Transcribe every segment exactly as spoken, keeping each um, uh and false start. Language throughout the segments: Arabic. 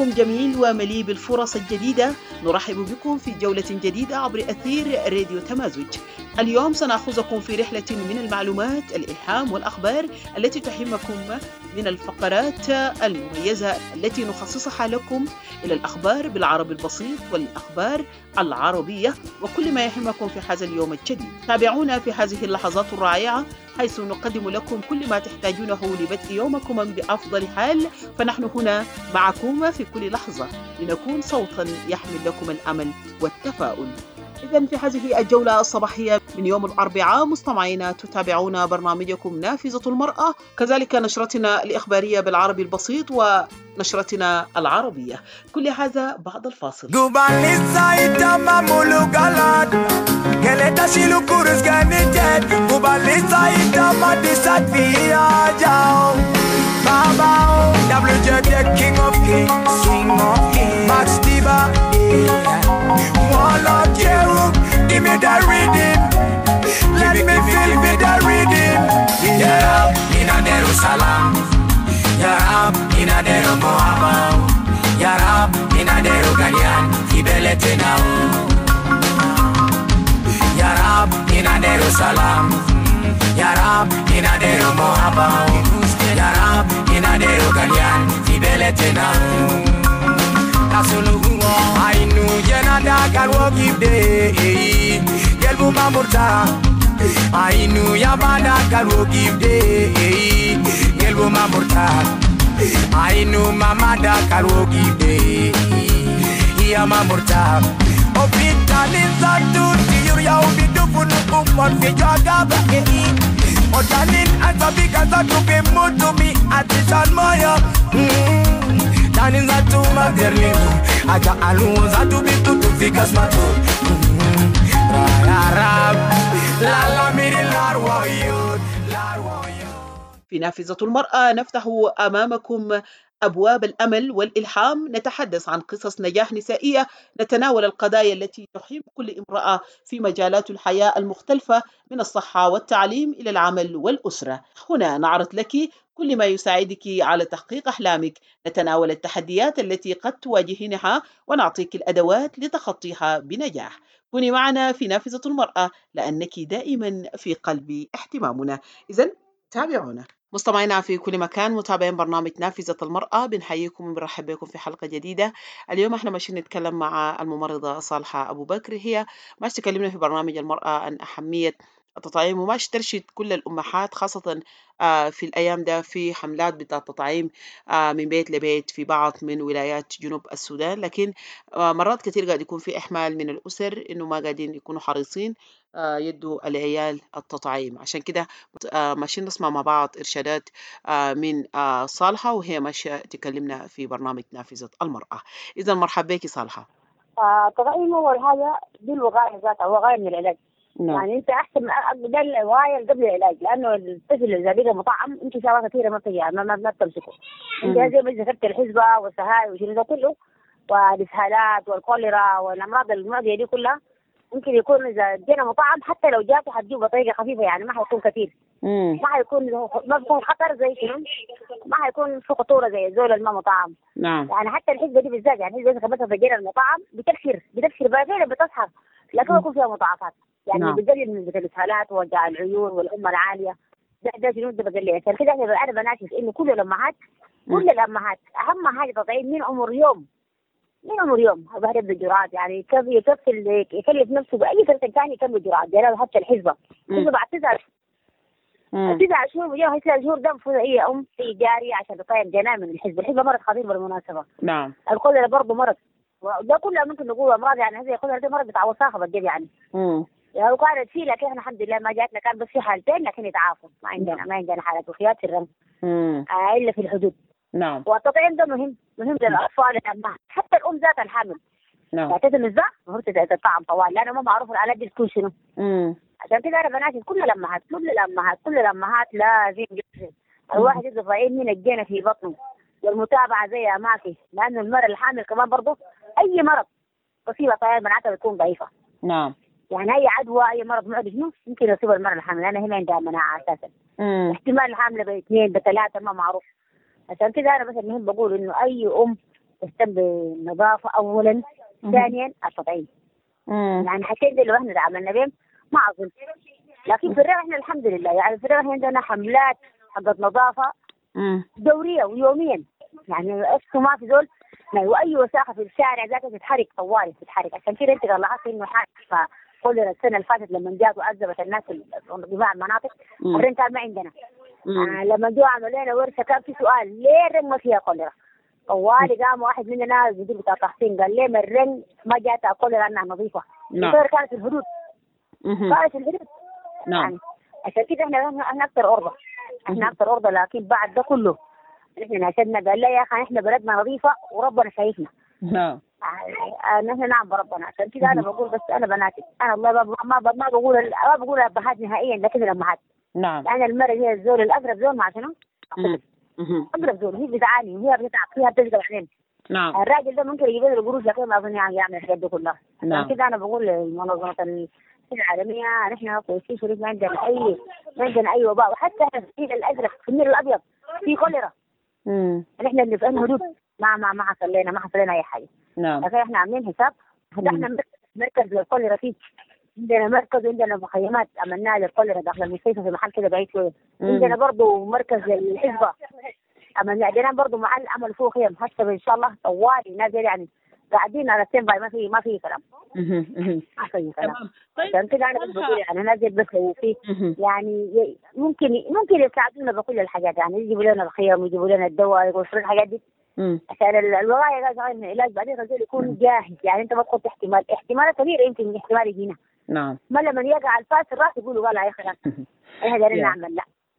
صباحكم جميل ومليء بالفرص الجديدة. نرحب بكم في جولة جديدة عبر أثير راديو تمازج. اليوم سنأخذكم في رحلة من المعلومات، الإلهام والأخبار التي تهمكم، من الفقرات المميزة التي نخصصها لكم إلى الأخبار بالعربي البسيط والأخبار العربية وكل ما يهمكم في هذا اليوم الجديد. تابعونا في هذه اللحظات الرائعة حيث نقدم لكم كل ما تحتاجونه لبدء يومكم بأفضل حال، فنحن هنا معكم في كل لحظة لنكون صوتا يحمل لكم الأمل والتفاؤل. إذن في هذه الجولة الصباحية من يوم الأربعاء مستمعينا تتابعون برنامجكم نافذة المرأة، كذلك نشرتنا الإخبارية بالعربي البسيط ونشرتنا العربية، كل هذا بعد الفاصل. Give me that rhythm, let me feel with that rhythm. Ya Rab, ina Jerusalem, Ya Rab, ina dero Moaba, Ya Rab, ina dero Ganyan, Ibelete now. Ya Rab, ina Jerusalem, Ya Rab, ina dero Moaba, Ya Rab, ina dero Ganyan, Ibelete now. I knew Yanada can walk if day. Gelbu Mamurta. I knew Yamada can walk if day. Gelbu Mamurta. I knew Mamada can walk if day. Yamamurta. Opitan is a duty. You will be doing for Jagaba. Otanin as a big as a to be moved to me at this on my Tanin za tu maderlimu Aja alu za tu bitu tu fikas matu Ya Rab La la miri larwa yud larwa yud. في نافذة المرأة نفتح أمامكم أبواب الأمل والإلهام، نتحدث عن قصص نجاح نسائية، نتناول القضايا التي تهم كل امرأة في مجالات الحياة المختلفة من الصحة والتعليم إلى العمل والأسرة. هنا نعرض لك كل ما يساعدك على تحقيق أحلامك، نتناول التحديات التي قد تواجهينها ونعطيك الأدوات لتخطيها بنجاح. كوني معنا في نافذة المرأة لأنك دائما في قلب اهتمامنا. إذن تابعونا. مستمعينا في كل مكان، متابعين برنامج نافذة المرأة، بنحييكم وبنرحب بكم في حلقة جديدة. اليوم احنا ماشيين نتكلم مع الممرضة صالحة أبو بكر، هي ماشي تكلمنا في برنامج المرأة عن أهمية التطعيم، وماشي ترشد كل الأمهات خاصة في الأيام ده في حملات بتاع التطعيم من بيت لبيت في بعض من ولايات جنوب السودان، لكن مرات كثير قاعد يكون في إحمال من الأسر إنه ما قاعدين يكونوا حريصين يدوا العيال التطعيم. عشان كده ماشيين نسمع مع بعض إرشادات من صالحة وهي ماشية تكلمنا في برنامج نافذة المرأة. إذا مرحبا بك صالحة. التطعيم أول حاجة دي الوقاية ذاتها، وقاية من العلاج. نعم. يعني أنت أحسن ده الوقاية قبل العلاج، لأنه الطفل إذا بقى مطعم أنت شغلات كثيرة ما بتجي ما ما بتمسكه. أنت زي ما ذكرت الحزبة والسهاي وشنو ده كله والإسهالات والكوليرا والأمراض المعدية دي كلها ممكن يكون إذا جينا مطعم حتى لو جاته حتجيب بطريقة خفيفة، يعني ما حيكون كثير. مم. ما حيكون ما بيكون خطر زي شنو، ما حيكون في خطورة زي الزول الما مطعم. نعم. يعني حتى الحزبة دي بالذات، يعني الحزبة إذا خبطها في جينا المطعم بتكسر بتكسر بقى بتصحر، لكن يكون فيها مضاعفات، يعني نعم. بتقلل من الإسهالات ووجع العيون والأمة العالية. ده ده شنو ده بقلل. عشان كده أنا بناشد إنه كل الأمهات كل الأمهات أهم حاجة تطعيم من عمر يوم من عمر يوم هذا بالجرعات، يعني كيف يكفل يكلف نفسه بأي فرق ثاني كم جرعات، يعني حتى الحزبة الحزبة بعد تسع تسع شهور ويوم تسع شهور ده المفروض هي أم في جارية عشان تطعم جنان من الحزبة. الحزبة مرض خطير بالمناسبة. نعم. الكوليرا برضه مرض، ده كله ممكن نقول أمراض، يعني هذه الكوليرا ده مرض بتاع وساخة بالجيب يعني. امم يعني وقعدت فيه، لكن احنا الحمد لله ما جاتنا، كان بس في حالتين لكن يتعافوا، ما عندنا ما عندنا حالات وفيات في الرمز آه إلا في الحدود. نعم. والتطعيم ده مهم مهم للأطفال الأمهات، حتى الأم ذات الحامل. نعم. تعتذر الزع المفروض تتطعم طوال، لأنه ما معروف العلاج دي تكون شنو. امم عشان كده أنا بناشد كل الأمهات كل الأمهات كل الأمهات لازم الواحد يبقى طعيم من الجنة في بطنه، والمتابعة زي أماكن، لأنه المرأة الحامل كمان برضه أي مرض تصيب طيب مناعتها بتكون ضعيفة. نعم. يعني أي عدوى أي مرض معدي شنو ممكن يصيب المرأة الحامل، لأنها هي ما عندها مناعة أساسا. امم احتمال الحاملة باثنين بثلاثة ما معروف. عشان كده أنا بس المهم بقول إنه أي أم تهتم بالنظافة أولا. ثانيا التطعيم. يعني حكيت لو احنا عملنا بهم ما أظن. لكن في الريف احنا الحمد لله يعني في الريف احنا عندنا حملات حقت نظافة دورية ويوميا. يعني اسمه ما في زول يعني وأي وساخة في الشارع ذاته تتحرك طوالي تتحرك. عشان كده انت لاحظت انه حاجة كل السنة اللي فاتت لما جات وعذبت الناس في جميع المناطق الرين كان ما عندنا. آه لما جو عملوا لنا ورشة كان في سؤال ليه الرين ما فيها كوليرا؟ طوالي قام واحد مننا المدير بتاع تحسين قال ليه ما الرين ما جات كوليرا لأنها نظيفة. الكوليرا كانت في الحدود. كانت في الحدود. يعني عشان كده احنا احنا أكثر عرضة. احنا أكثر عرضة لكن بعد ده كله احنا ناشدنا قال لا يا أخي احنا بلدنا نظيفة وربنا شايفنا. نعم. نحن نعم بربنا. عشان كده انا بقول بس انا بناتي انا والله ما ما ما بقول ما بقول ابهات نهائيا لكن الامهات. نعم. لان المرأة هي الزول الاقرب زول مع شنو؟ اقرب زول هي بتعاني وهي بتتعب فيها بتلقى بعدين. نعم. الراجل ده ممكن يجيب له القروش لكن ما اظن يعني يعمل الحاجات دي كلها. نعم. عشان كده انا بقول للمنظمة العالمية نحن كويسين شريف ما عندنا اي ما عندنا اي وباء. وحتى في الازرق في النيل الابيض في كوليرا. امم نحن اللي في الحدود ما ما ما حصل لنا ما حصل لنا اي حاجه. نعم. لكن احنا عاملين حساب فتحنا مركز للكوليرا فيه. عندنا مركز وعندنا مخيمات عملناها للكوليرا داخل المستشفى في محل كده بعيد شويه. عندنا برضه مركز للحزبه عملنا عندنا برضه محل عمل فوق خيم حتى ان شاء الله طوالي ناس يعني قاعدين على السين باي ما في ما في كلام. ما في كلام. عشان كده انا بقول يعني نازل بس وفي يعني ممكن ممكن يساعدونا بكل الحاجات يعني يجيبوا لنا الخيم ويجيبوا لنا الدواء يوصلوا الحاجات دي. عشان الوقايه قاعد من العلاج بعدين الرجل يكون جاهز يعني انت ما تحط احتمال احتمالات كبيره يمكن احتمال يجينا. نعم. ما لما يقع الفاس الراس يقولوا والله يا اخي احنا قاعدين نعمل لا.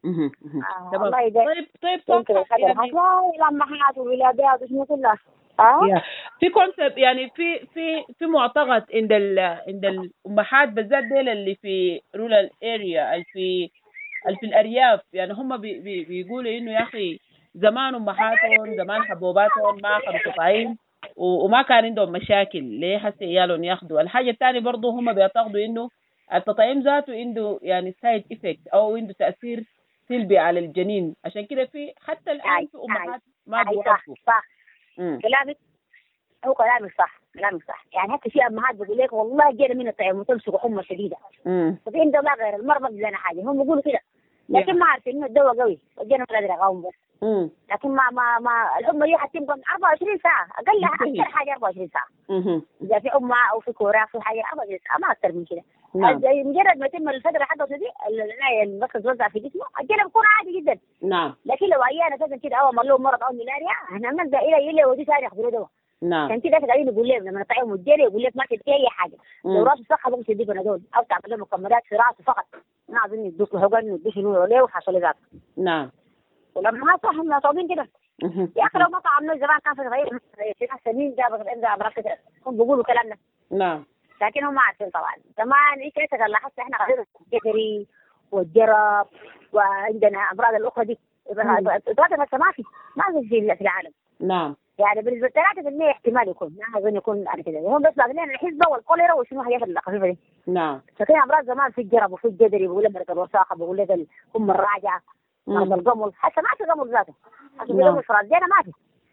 آه والله طيب طيب يمكن والله لما حياته ولادات وشنو كلها. اه في كونسبت يعني في في في معتقد عند ال عند الامهات بالذات ديل اللي في رورال اريا اللي في اللي في الارياف يعني هم بي بي بيقولوا انه يا اخي زمان امهاتهم زمان حبوباتهم ما اخذوا تطعيم وما كان عندهم مشاكل ليه هسه عيالهم ياخذوا. الحاجه الثانيه برضه هم بيعتقدوا انه التطعيم ذاته عنده يعني سايد افكت او عنده تاثير سلبي على الجنين. عشان كده في حتى الان في امهات ما بيوافقوا. صح كلامك هو كلامك صح كلامك صح. يعني حتى في امهات بيقول لك والله جينا من الطعام وتمسكوا حمى شديده. طب انت ما غير المرض لنا حاجه هم بيقولوا كده لكن ما عارفين انه الدواء قوي وجينا ما قادر اقاوم بس. مم. لكن ما ما ما الحمى دي حتى يمكن أربعة وعشرين ساعه اقلها اكثر حاجه أربعة وعشرين ساعه. مم. اذا في حمى او في كوراع في حاجه أربعة وعشرين ساعه ما اكثر من كده. نعم. مجرد ما يتم الفتره حقته دي العنايه المركز توزع في جسمه الجنب بيكون عادي جدا. نعم. لكن لو عيانه كذا كده او عمل له مرض او ملاريا احنا بنلجا الى الى ودي ثاني ياخذوا له دواء. نعم. عشان كده قاعدين نقول لهم لما نطعمهم الجري يقول لك ما تدي اي حاجه. لو راسه صح ممكن تديه بنادول او تعمل له مكملات في راسه فقط. ما عايزين يدوك له حقن يدوك شنو ولا وحصل ذاك. نعم. ولما ما صح احنا صابين كده. يا اخي لو ما طعمنا زمان كان في غير في سنين جاب ارجع امراض كده هم بيقولوا كلامنا. نعم. لكن هم ما عارفين طبعا. زمان ايش انت قال لاحظت احنا غير الجدري والجرب وعندنا امراض الاخرى دي. اطلاقا هسه ما في ما في في العالم. نعم. يعني بالنسبه ثلاثة بالمئة احتمال يكون ما اظن يكون على كده. هم بس باقي لنا الحزبه والكوليرا وشنو هي الخفيفه دي. نعم. لكن امراض زمان في الجرب وفي الجدري بيقول لك مرض الوساخه بيقول لك ام الراجعه مرض القمل حتى ما في قمل ذاته. حتى القمل في راسنا ما في.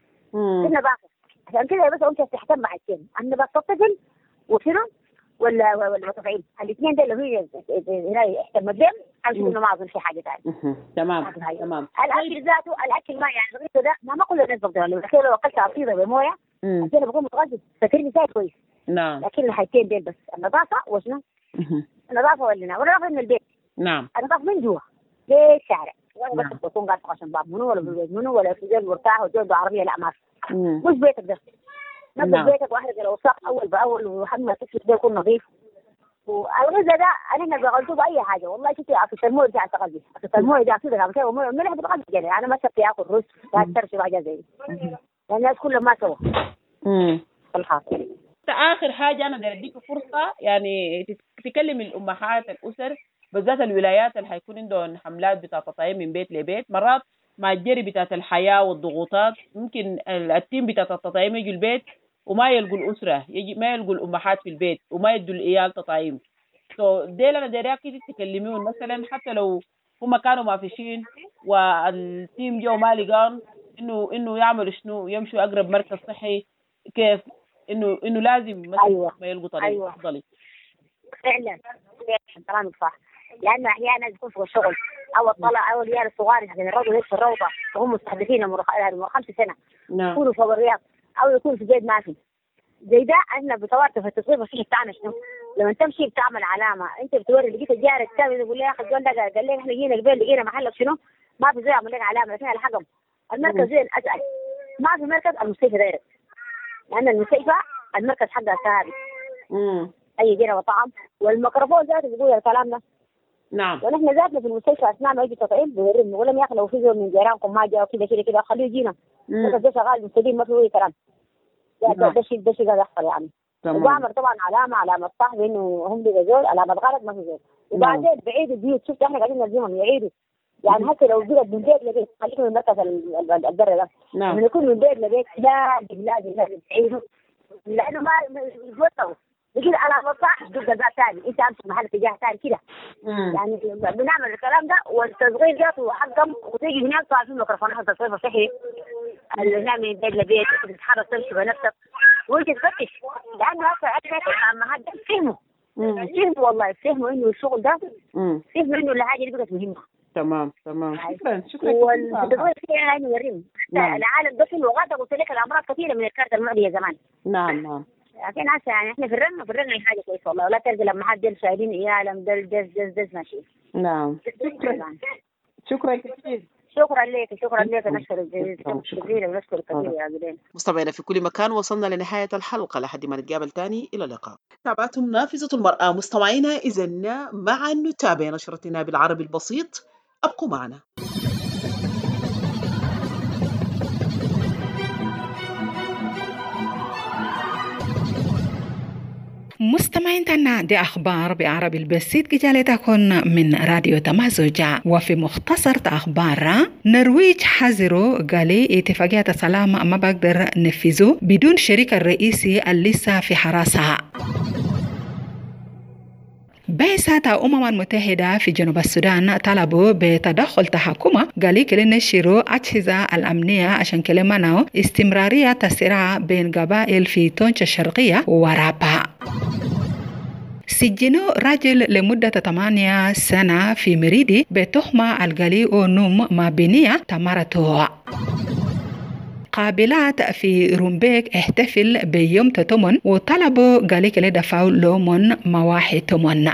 كنا باقي. عشان كده بس انت تهتم مع السن ان بس تطفل وشنو ولا ولا تفعيل الاثنين دول اللي هي هنا اهتمت بهم عشان انه ما اظن في حاجه ثانيه. تمام تمام. الاكل ذاته الاكل ما يعني الغيث ده ما ما كل الناس بتقدر لو لو اكلت عصيده بمويه انا بكون متغذي فكرني ساعه كويس. نعم. لكن الحاجتين دول بس النظافه وشنو؟ النظافه ولا والنظافه من البيت. نعم. النظافه من جوا للشارع ولا بس بكون قاعد عشان باب منو ولا في البيت منو ولا في جنب مرتاح وجنب عربيه لا ما في. مش بيتك ده. نظف بيتك واحرق الاوساخ اول باول وحمل تكشف ده يكون نظيف. والغذاء ده انا بغلطه باي حاجه والله شفتي في المويه بتاع التغذيه في المويه ده كده عم كده ملح بتغذي يعني انا ما شفت ياكل رز لا ترشي حاجه زي دي الناس كلها ما سوا. امم الحاصل اخر حاجه انا بدي اديك فرصه يعني تكلم الامهات الاسر بالذات الولايات اللي حيكون عندهم حملات بتاع تطعيم من بيت لبيت. مرات مع الجري بتاعت الحياه والضغوطات ممكن التيم بتاعت التطعيم يجي البيت وما يلقوا الأسرة يجي ما يلقوا الأمهات في البيت وما يدوا العيال تطعيم. سو so ديل أنا دايرة كده تكلميهم مثلا حتى لو هم كانوا ما فيشين والتيم جو ما لقان إنه إنه يعملوا شنو، يمشوا أقرب مركز صحي كيف، إنه إنه لازم مثلا أيوة. ما يلقوا طريق. أيوة. أفضلي. فعلا فعلا كلامك صح، لأنه أحيانا يكون في الشغل أو الطلع أو العيال الصغار يعني الرجل في الروضة وهم مستهدفين عمر خمس سنة نعم. يكونوا فوق الرياض أو يكون في البيت ما في زي ده. احنا بطوارئ في التصوير الصحي بتاعنا شنو؟ لما تمشي بتعمل علامه، انت بتوري لقيت الجار الثاني يقول لي يا اخي الجول ده قال لي احنا جينا قبل لقينا محلك شنو؟ ما في زي اعمل لك علامه، لكن الحقم المركز زي اسال ما في مركز، المستشفى دايركت، لان المستشفى المركز حقها ثابت. امم اي جينا وطعم والميكروفون ذاته بيقول الكلام ده. نعم. ونحن ذاتنا في المستشفى اثناء ما يجي تطعيم بنوريهم نقول لهم يا اخي لو في زول من جيرانكم ما جاء كذا كذا كذا خليه يجينا. المركز ده شغال مستديم ما في اي كلام. ده ده شيء ده شيء قاعد يحصل يعني. وبعمل طبعا علامه علامه صح انه هم بيجوا زول، علامه غلط ما في زول. وبعدين بعيد البيوت، شفت احنا قاعدين نلزمهم يعيدوا يعني حتى لو بقت من بيت لبيت خليكم من مركز الدرة ده. نعم. من يكون من بيت لبيت لازم لازم لازم تعيدوا، لانه ما يفوتوا بيجي علامه صح تبقى ذات ثاني، انت امشي محل اتجاه ثاني كده. يعني بنعمل الكلام ده والتصغير ذاته حقهم، وتيجي هناك طالع في ميكروفونات التصوير الصحي اللي نعمل من بيت لبيت تتحرك تمشي بنفسك وانت تفتش، لانه هسه عندنا ما حد فهموا فهموا والله فهموا انه الشغل ده فهموا انه الحاجه دي بقت مهمه. تمام تمام. شكرا شكرا. والتدوير فيها يعني يوريهم العالم ده في لغات، قلت لك الامراض كثيره من الكارت المعديه زمان. نعم نعم. لكن هسه يعني احنا في الرن في الرن حاجه كويسه والله، ولا تلقى لما حد يل شايلين عيالهم دل دز دز دز ماشي. نعم. شكرا شكرا كثير. شكرا لك شكرا لك نشكرك جزيلا ونشكرك كثير يا عبدين. مستمعينا في كل مكان، وصلنا لنهاية الحلقة لحد ما نتقابل تاني. إلى اللقاء. تابعتم نافذة المرأة مستمعينا، إذن معا نتابع نشرتنا بالعربي البسيط، أبقوا معنا. مستمعينا دي أخبار بعربي البسيط جالتكم من راديو تمازج. وفي مختصر أخبار، نرويج حذروا قالي اتفاقية السلام ما بقدر نفذه بدون شريك الرئيسي اللي لسه في حراسها. بعثة الأمم المتحدة في جنوب السودان طلبوا بتدخل تحكمه قالي كلي نشروا أجهزة الأمنية عشان كلي منعوا استمرارية الصراع بين قبائل في تونش الشرقية ورابا. سجنوا رجل لمدة ثمانية سنة في مريدي بتهمة القلي ونوم ما بنية تمرته. قابلات في رومبيك احتفل بيوم تتمن وطلبوا قاليك لدفعوا لومن مواحي تمن.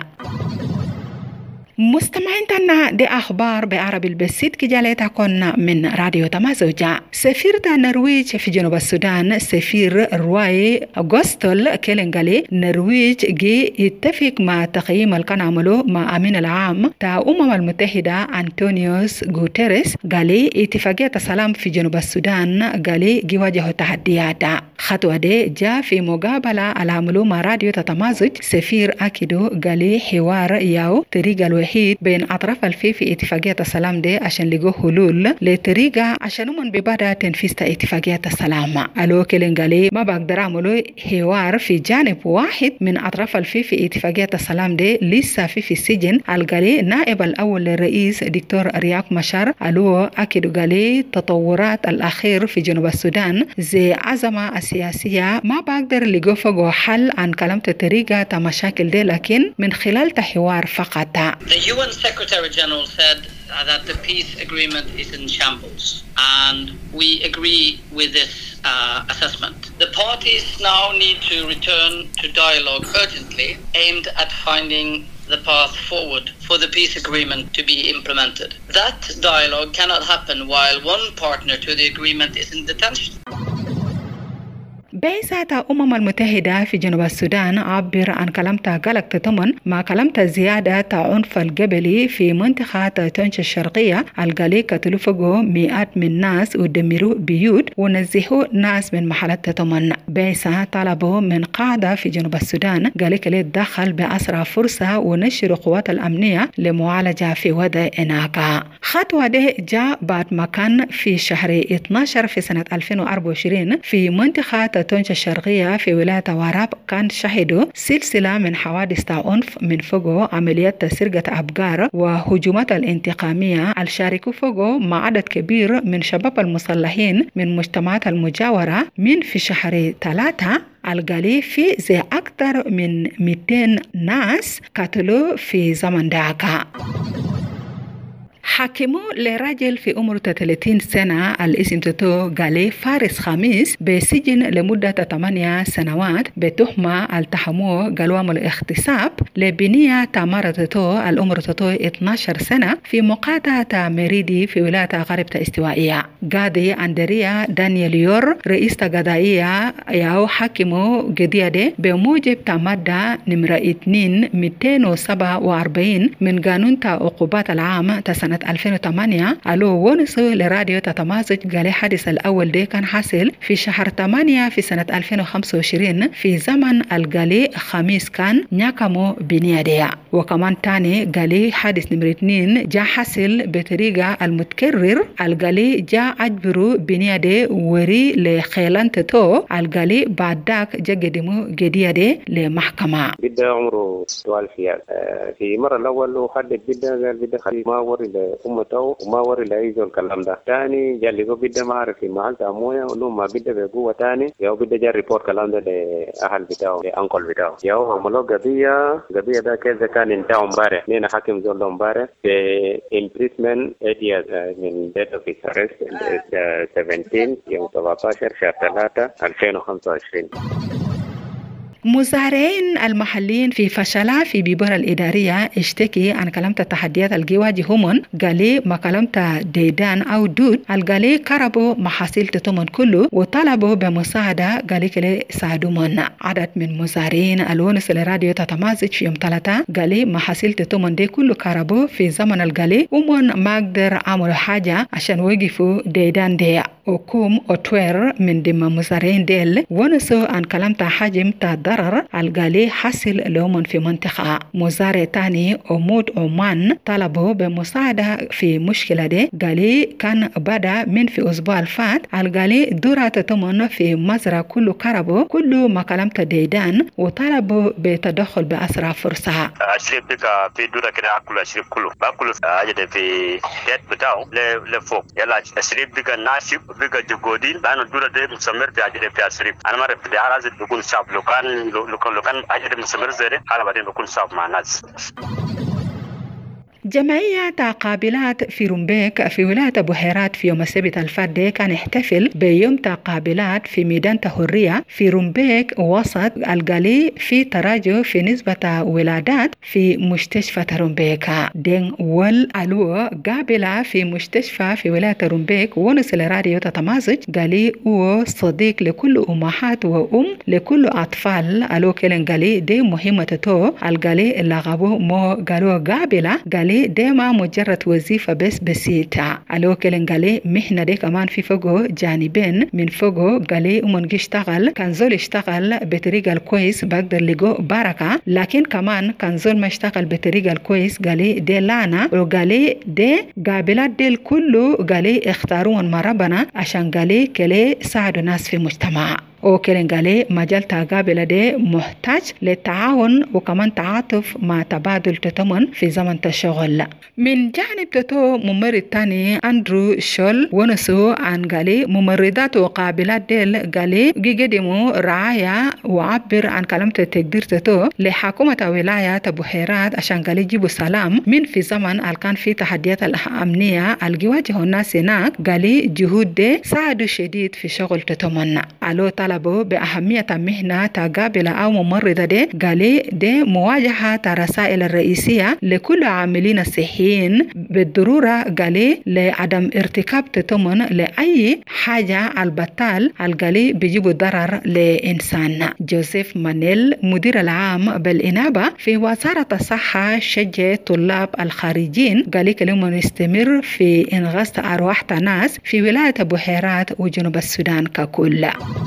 مستمعين تنا دي أخبار بعربي البسيط كجالتكن من راديو تمازج. سفير النرويج في جنوب السودان سفير رواي أغسطل كيلنغالي نرويج جي يتفق مع تقييم الكان عمله مع أمين العام تا أمم المتحدة أنطونيوس غوتيريس قالي اتفاقية السلام في جنوب السودان قالي جي واجه تحديات. خطوة دي جاء في مقابلة العملو مع راديو تمازج. سفير أكيدو قالي حوار ياو طريقة الوحيد بين أطراف الفي في اتفاقية السلام دي عشان لقوا حلول لطريقة عشان من ببدا تنفيذ اتفاقية السلام. ألو كيلنغالي ما بقدر عملوا حوار في جانب واحد من أطراف الفي في اتفاقية السلام دي لسه في في السجن. القالي نائب الأول للرئيس دكتور رياك مشار ألو أكيد قالي تطورات الأخير في جنوب السودان زي عزمة السياسية ما بقدر لقوا فوق حل عن كلمة طريقة مشاكل دي لكن من خلال تحوار فقط. The U N Secretary General said uh, that the peace agreement is in shambles, and we agree with this uh, assessment. The parties now need to return to dialogue urgently, aimed at finding the path forward for the peace agreement to be implemented. That dialogue cannot happen while one partner to the agreement is in detention. بعثة الأمم المتحدة في جنوب السودان عبر عن كلمة قلق تتمن مع كلمة زيادة عنف القبلي في منطقة تونش الشرقية. القالي قتلوا فوق مئات من الناس ودمروا بيوت ونزحوا ناس من محلات تتمن. بعثة طلبوا من قاعدة في جنوب السودان قالي كلي تدخل بأسرع فرصة ونشر قوات الأمنية لمعالجة في وضع هناك. خطوة ده جاء بعد ما كان في شهر اثناشر في سنة ألفين وأربعة وعشرين في منطقة تونشا الشرقية في ولاية واراب كان شهدوا سلسلة من حوادث عنف من فوقه عمليات سرقة أبقار وهجومات الانتقامية الشاركوا فوقه مع عدد كبير من شباب المسلحين من مجتمعات المجاورة من في شهر ثلاثة القالي في زي أكثر من مئتين ناس قتلوا في زمن داكا. حاكموا لراجل في عمره ثلاثين سنة الاسم تتو قالي فارس خميس بسجن لمدة ثمانية سنوات بتهمة التحمو قالوام الاغتصاب لبنية تامارة تتو العمر تتو اثنتي عشرة سنة في مقاطعة ميريدي في ولاية غربة استوائية. قاضي أندريا دانيال يور رئيس قضائية ياو حاكموا قضية بموجب تمادة نمرة اثنين مئتين وسبعة وأربعين من قانون عقوبات العام سنة ألفين وثمانية ألو ونسو لراديو تتمازج قال حادث الأول دي كان حاصل في شهر ثمانية في سنة ألفين وخمسة وعشرين في زمن القالي خميس كان نياكمو بنيادية. وكمان تاني قالي حادث نمرة اثنين جا حاصل بطريقة المتكرر القالي جا أجبرو بنيادي وري لخيلان تتو القالي بعد داك جا قدمو قديادي لمحكمة. بدا عمره سؤال فيها في مرة الأول وحدد بدا قال بدا خلي ما وري أمته وما وري لأيزو الكلام ده. تاني جا لقو بدا ما عرف في محل تأموية ولو ما بدا بقوة تاني ياو بدا جا ريبورت كلام ده لأهل بتاعه لأنكل بتاعه. ياو عملوا قضية قضية ده كذا كان انتهى مبارح نينا حاكم زول مبارح في imprisonment area من date of his arrest سبعتاشر يوم سبعتاشر شهر ثلاثة ألفين وخمسة وعشرين. مزارعين المحليين في فشلة في بيبورة الإدارية اشتكي عن كلمة التحديات الجواجي همون قالي ما كلمة ديدان أو دود القالي كربوا محاصيل تتمن كله وطلبوا بمساعدة قالي كلي ساعدوا منا. عدد من مزارعين الونس لراديو تتمازج في يوم ثلاثة قالي محاصيل تتمن دي كله كربوا في زمن القالي ومن ما قدر عملوا حاجة عشان وقفوا ديدان دي. وكوم أطوير من دم مزارعين ديل ونسوا عن كلمة حجم ضرر القالي حصل لهم في منطقة. مزارع تاني أمود أمان طلبوا بمساعدة في مشكلة دي قالي كان بدأ من في أسبوع الفات القالي دورة تتمن في مزرعة كله كربو كله ما كلمة ديدان وطلبوا بتدخل بأسرع فرصة. أشرب بقى في دورة كده أكل أشرب كله باكل أجد في ديت بتاعه لفوق يلا أشرب بقى ناشف بقى جودين لأنه دورة دي مستمر في أجد في أشرب أنا ما رفض عرض بكون شاب لو كان لو كان لو كان أجد مستمر زي ده حالا بعدين بكون شاب مع الناس. جمعية تقابلات في رومبيك في ولاية بحيرات في يوم السبت الفات دي كان احتفل بيوم تقابلات في ميدان تهورية في رومبيك وسط القالي في تراجع في نسبة ولادات في مستشفى رومبيك. دين والألوة قابلة في مستشفى في ولاية رومبيك ونسل راديو تتمازج قالي هو صديق لكل أمهات وأم لكل أطفال ألو كلن قالي دي مهمة تو القالي اللي غابو مو قالوا قابلة قالي دي ما مجرد وظيفة بس بسيطة. ألو كلن قالي مهنة دي كمان في فوقه جانبين من فوقه قالي ومن اشتغل كان زول اشتغل بطريقة الكويس بقدر لقو بركة لكن كمان كان زول ما اشتغل بطريقة الكويس قالي دي لانا وقالي دي قابلات دي كله قالي اختارون مربنا عشان قالي كلي ساعدوا ناس في المجتمع. وكلن قالي مجال تقابل دي محتاج للتعاون وكمان تعاطف مع تبادل تتمن في زمن الشغل. من جانب تتو ممرض تاني أندرو شول ونسو عن قالي ممرضات وقابلات ديل قالي قدموا رعاية وعبر عن كلمة التقدير تتو لحكومة ولاية بحيرات عشان قالي جيبوا سلام من في زمن كان في تحديات الأمنية الجواجه الناس هناك قالي جهود دي ساعدوا شديد في شغل تتمن. ألو طلبوا بأهمية مهنة تقابل أو ممرضة دي قالي دي مواجهة الرسائل الرئيسية لكل عاملين الصحيين بالضرورة قالي لعدم ارتكاب تتمن لأي حاجة البطال القالي بيجيبوا ضرر لإنسان. جوزيف مانيل مدير العام بالإنابة في وزارة الصحة شجع طلاب الخارجين قالي كلمة نستمر في إنغاث أرواح ناس في ولاية بحيرات وجنوب السودان ككل.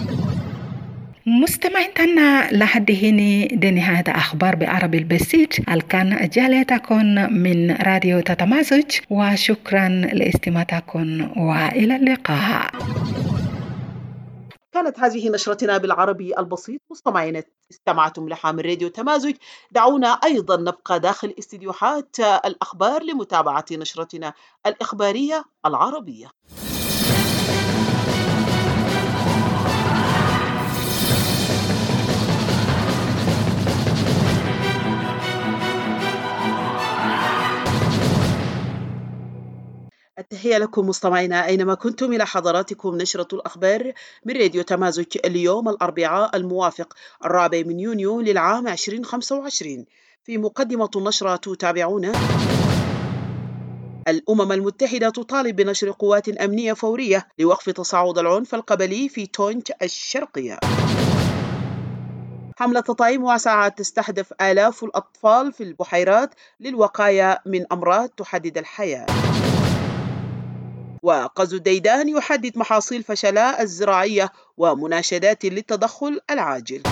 مستمعينا لحد هنا دي نهاية أخبار بعربي البسيط الكان جالتكم من راديو تتمازج وشكرا لاستماعكم وإلى اللقاء. كانت هذه نشرتنا بالعربي البسيط. مستمعينا استمعتم لها من راديو تمازج. دعونا أيضا نبقى داخل استديوهات الأخبار لمتابعة نشرتنا الإخبارية العربية. التحية لكم مستمعينا أينما كنتم، إلى حضراتكم نشرة الأخبار من راديو تمازج اليوم الأربعاء الموافق الرابع من يونيو للعام ألفين وخمسة وعشرين. في مقدمة النشرة تتابعون: الأمم المتحدة تطالب بنشر قوات أمنية فورية لوقف تصاعد العنف القبلي في تونج الشرقية. حملة تطعيم واسعة تستهدف آلاف الأطفال في البحيرات للوقاية من أمراض تهدد الحياة. وقز الديدان يحدد محاصيل فشلاء الزراعية ومناشدات للتدخل العاجل.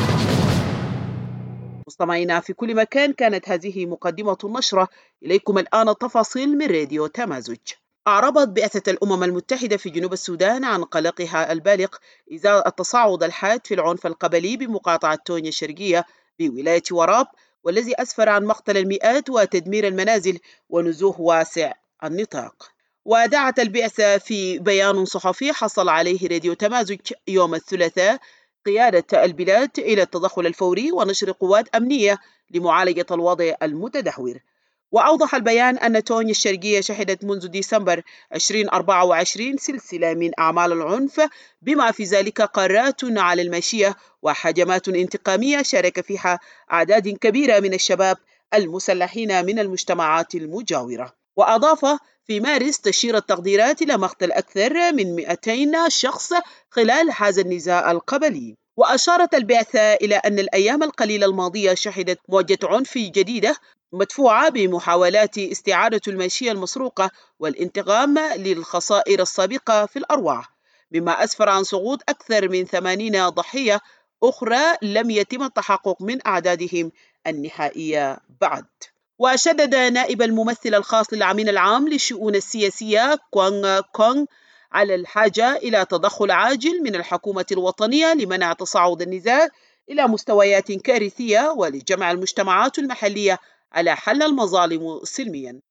مستمعينا في كل مكان، كانت هذه مقدمة النشرة. إليكم الآن التفاصيل من راديو تمازج. أعربت بعثة الأمم المتحدة في جنوب السودان عن قلقها البالغ إزاء التصاعد الحاد في العنف القبلي بمقاطعة تونيا الشرقية بولاية وراب، والذي أسفر عن مقتل المئات وتدمير المنازل ونزوح واسع النطاق. ودعت البعثة في بيان صحفي حصل عليه راديو تمازج يوم الثلاثاء قيادة البلاد إلى التدخل الفوري ونشر قوات أمنية لمعالجة الوضع المتدهور. وأوضح البيان أن تونيا الشرقية شهدت منذ ديسمبر ألفين وأربعة وعشرين سلسلة من أعمال العنف، بما في ذلك قارات على الماشية وهجمات انتقامية شارك فيها أعداد كبيرة من الشباب المسلحين من المجتمعات المجاورة. وأضاف في مارس تشير التقديرات إلى مقتل أكثر من مئتين شخص خلال هذا النزاع القبلي. وأشارت البعثة إلى أن الأيام القليلة الماضية شهدت موجة عنف جديدة مدفوعة بمحاولات استعادة الماشية المسروقة والانتقام للخسائر السابقة في الأرواح، مما أسفر عن سقوط أكثر من ثمانين ضحية أخرى لم يتم التحقق من أعدادهم النهائية بعد. وشدد نائب الممثل الخاص للأمين العام للشؤون السياسية كوانغ كونغ على الحاجة إلى تدخل عاجل من الحكومة الوطنية لمنع تصاعد النزاع إلى مستويات كارثية ولجمع المجتمعات المحلية على حل المظالم سلميا.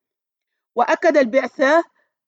وأكد البعثة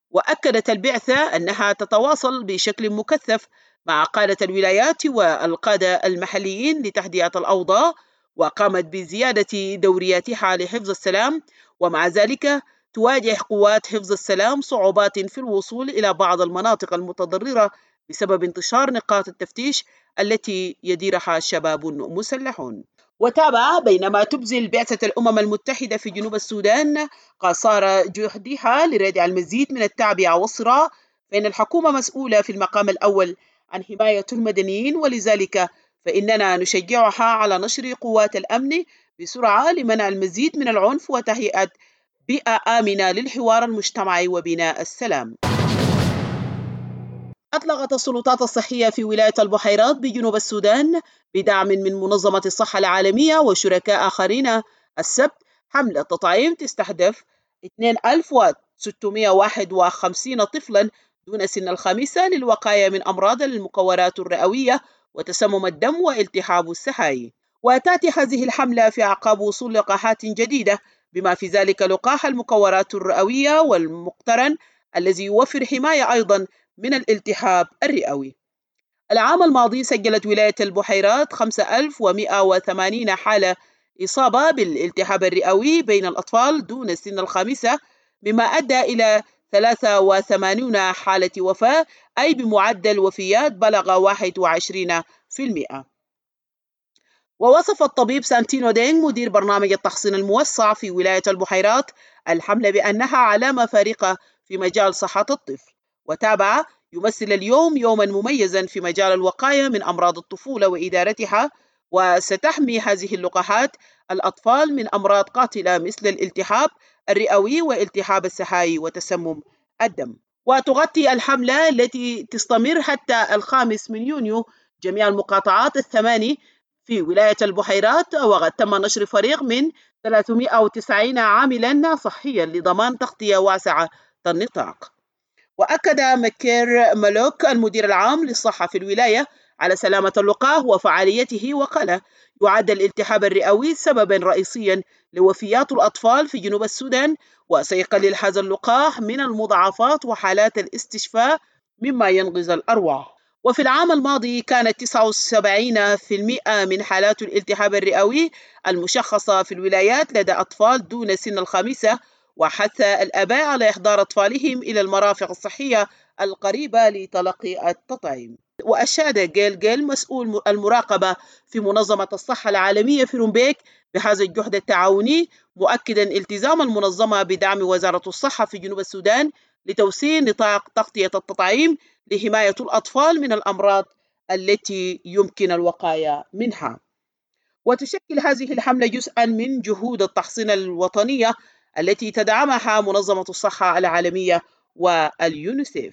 وأكدت البعثة أنها تتواصل بشكل مكثف مع قادة الولايات والقادة المحليين لتهدئة الأوضاع، وقامت بزيادة دورياتها لحفظ السلام، ومع ذلك تواجه قوات حفظ السلام صعوبات في الوصول إلى بعض المناطق المتضررة بسبب انتشار نقاط التفتيش التي يديرها شباب مسلحون. وتابع بينما تبذل بعثة الأمم المتحدة في جنوب السودان قصارى جهدها لردع المزيد من التعبئة والصراع، فإن الحكومة مسؤولة في المقام الأول عن حماية المدنيين، ولذلك فإننا نشجعها على نشر قوات الأمن بسرعة لمنع المزيد من العنف وتهيئة بيئة آمنة للحوار المجتمعي وبناء السلام. أطلقت السلطات الصحية في ولاية البحيرات بجنوب السودان بدعم من منظمة الصحة العالمية وشركاء آخرين السبت حملة تطعيم تستهدف اثنين آلاف وستمئة وواحد وخمسين طفلا دون سن الخامسة للوقاية من أمراض المكورات الرئوية وتسمم الدم والتهاب السحائي. وتأتي هذه الحملة في أعقاب وصول لقاحات جديدة، بما في ذلك لقاح المكورات الرئوية والمقترن الذي يوفر حماية أيضا من الالتهاب الرئوي. العام الماضي سجلت ولاية البحيرات خمسة آلاف ومئة وثمانين حالة إصابة بالالتهاب الرئوي بين الأطفال دون سن الخامسة، مما أدى إلى ثلاثة وثمانين حالة وفاة، أي بمعدل وفيات بلغ واحد وعشرين بالمئة. ووصف الطبيب سانتينو دينغ مدير برنامج التحصين الموسع في ولاية البحيرات الحملة بأنها علامة فارقة في مجال صحة الطفل. وتابع: يمثل اليوم يوما مميزا في مجال الوقاية من أمراض الطفولة وإدارتها، وستحمي هذه اللقاحات الأطفال من أمراض قاتلة مثل الالتهاب الرئوي والتهاب السحائي وتسمم الدم. وتغطي الحملة التي تستمر حتى الخامس من يونيو جميع المقاطعات الثماني في ولاية البحيرات، وقد تم نشر فريق من ثلاثمئة وتسعين عاملا صحيا لضمان تغطية واسعة النطاق. وأكد مكير ملوك المدير العام للصحة في الولاية على سلامة اللقاح وفعاليته، وقال: يعد الالتهاب الرئوي سببا رئيسيا لوفيات الأطفال في جنوب السودان، وسيقلل هذا اللقاح من المضاعفات وحالات الاستشفاء مما ينقذ الأرواح. وفي العام الماضي كانت تسعة وسبعين بالمئة من حالات الالتهاب الرئوي المشخصة في الولايات لدى أطفال دون سن الخامسة، وحث الآباء على إحضار أطفالهم إلى المرافق الصحية القريبة لتلقي التطعيم. وأشاد جيل جيل مسؤول المراقبة في منظمة الصحة العالمية في رومبيك بهذا الجهد التعاوني، مؤكدا التزام المنظمة بدعم وزارة الصحة في جنوب السودان لتوسيع نطاق تغطية التطعيم لحماية الأطفال من الأمراض التي يمكن الوقاية منها. وتشكل هذه الحملة جزءا من جهود التحصين الوطنية التي تدعمها منظمة الصحة العالمية واليونيسيف.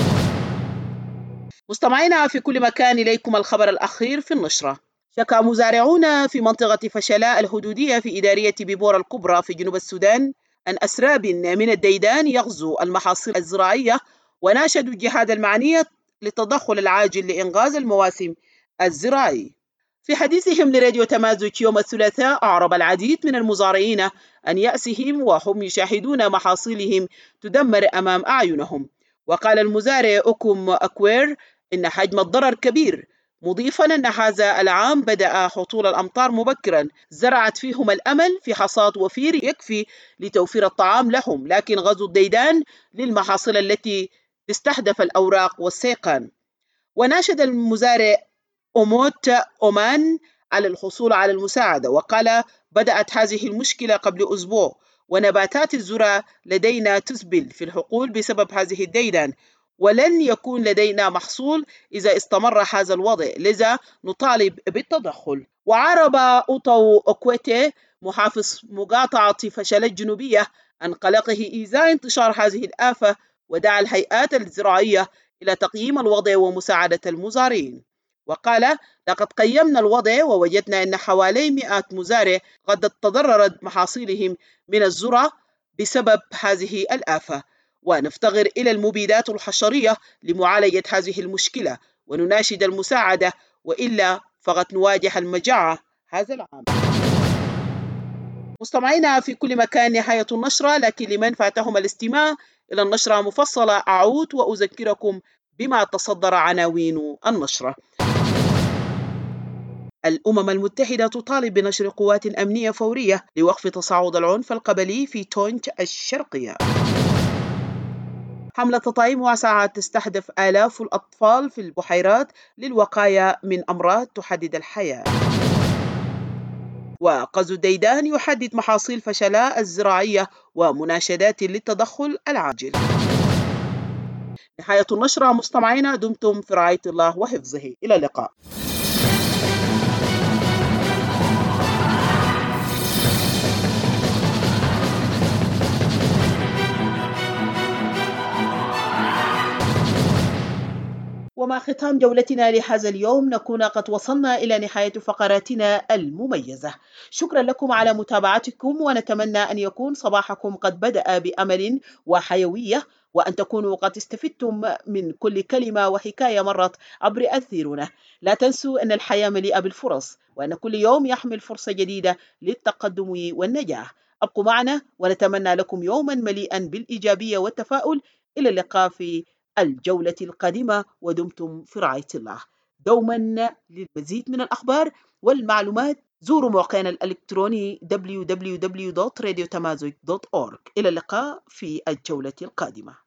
مستمعينا في كل مكان، إليكم الخبر الأخير في النشرة. شكى مزارعون في منطقة فشلاء الحدودية في إدارية بيبور الكبرى في جنوب السودان أن أسراب من الديدان يغزو المحاصيل الزراعية، وناشدوا الجهات المعنية للتدخل العاجل لإنقاذ المواسم الزراعي. في حديثهم لراديو تمازج يوم الثلاثاء، أعرب العديد من المزارعين عن يأسهم وهم يشاهدون محاصيلهم تدمر أمام أعينهم. وقال المزارع أوكم أكوير إن حجم الضرر كبير، مضيفا أن هذا العام بدأ هطول الأمطار مبكرا زرعت فيهم الأمل في حصاد وفير يكفي لتوفير الطعام لهم، لكن غزو الديدان للمحاصيل التي تستهدف الأوراق والسيقان. وناشد المزارع أموت أومان على الحصول على المساعدة، وقال: بدأت هذه المشكلة قبل أسبوع، ونباتات الذرة لدينا تسبل في الحقول بسبب هذه الديدان، ولن يكون لدينا محصول إذا استمر هذا الوضع، لذا نطالب بالتدخل. وعرب أوتو أكويتي محافظ مقاطعة فشل الجنوبية عن قلقه إزاء انتشار هذه الآفة، ودعا الهيئات الزراعية إلى تقييم الوضع ومساعدة المزارعين. وقال: لقد قيمنا الوضع ووجدنا أن حوالي مئة مزارع قد تضررت محاصيلهم من الذرة بسبب هذه الآفة، ونفتقر إلى المبيدات الحشرية لمعالجة هذه المشكلة، ونناشد المساعدة، وإلا فقد نواجه المجاعة هذا العام. مستمعينا في كل مكان، نهاية النشرة، لكن لمن فاتهم الاستماع إلى النشرة مفصلة أعود وأذكركم بما تصدر عناوين النشرة. الأمم المتحدة تطالب بنشر قوات أمنية فورية لوقف تصاعد العنف القبلي في تونج الشرقية. حملة تطعيم واسعة تستهدف آلاف الأطفال في البحيرات للوقاية من أمراض تهدد الحياة. وغزو الديدان يحدد محاصيل فشلاء الزراعية ومناشدات للتدخل العاجل. نهاية النشرة. مستمعينا، دمتم في رعاية الله وحفظه. إلى اللقاء. ومع ختام جولتنا لهذا اليوم نكون قد وصلنا إلى نهاية فقراتنا المميزة. شكرا لكم على متابعتكم، ونتمنى أن يكون صباحكم قد بدأ بأمل وحيوية، وأن تكونوا قد استفدتم من كل كلمة وحكاية مرت عبر أثيرنا. لا تنسوا أن الحياة مليئة بالفرص، وأن كل يوم يحمل فرصة جديدة للتقدم والنجاح. أبقوا معنا، ونتمنى لكم يوما مليئا بالإيجابية والتفاؤل. إلى اللقاء في الجولة القادمة، ودمتم في رعاية الله. دوما للمزيد من الأخبار والمعلومات زوروا موقعنا الإلكتروني دبليو دبليو دبليو دوت راديو تمازج دوت أورغ. إلى اللقاء في الجولة القادمة.